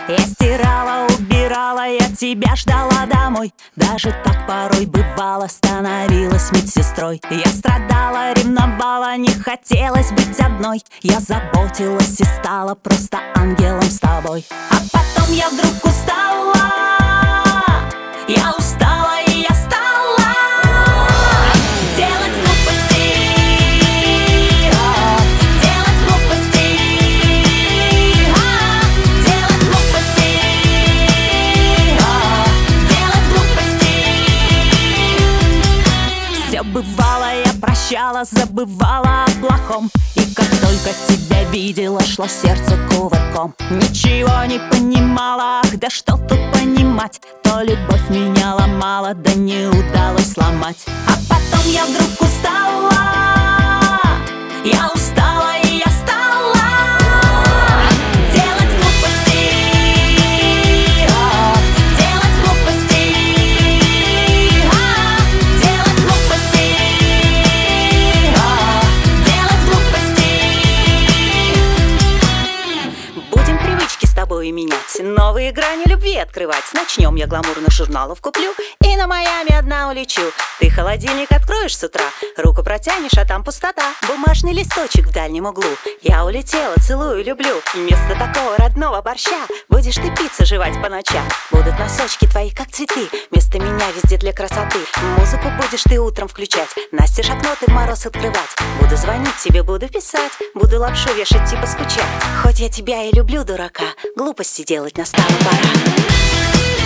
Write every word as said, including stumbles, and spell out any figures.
Я стирала, убирала, я тебя ждала домой. Даже так порой бывало, становилась медсестрой. Я страдала, ревновала, не хотелось быть одной. Я заботилась и стала просто ангелом с тобой. А потом я вдруг устала, я устала и я стала делать глупости, а, делать глупости, а, делать глупости, а, делать глупости. Все бывало, я прощала, забывала о плохом. И как только тебя видела, шло сердце кувырком. Ничего не понимала, ах, да что тут понимать. То любовь меня ломала, да не удалось сломать. А потом я вдруг устала, я устала и я стала делать глупости, а, делать глупости, а, делать глупости, а, делать глупости. Будем привычки с тобой менять, новые грани любви открывать. Начнем, я гламурных журналов куплю и на Майами одна улечу. Ты холодильник откроешь с утра, руку протянешь, а там пустота. Бумажный листочек в дальнем углу. Я улетела, целую, люблю. Вместо такого родного борща будешь ты пиццу жевать по ночам. Будут носочки твои, как цветы, вместо меня везде для красоты. Музыку будешь ты утром включать, настежь окно ты в мороз открывать. Буду звонить тебе, буду писать, буду лапшу вешать, типа скучать. Хоть я тебя и люблю, дурака, глупости делать настала пора.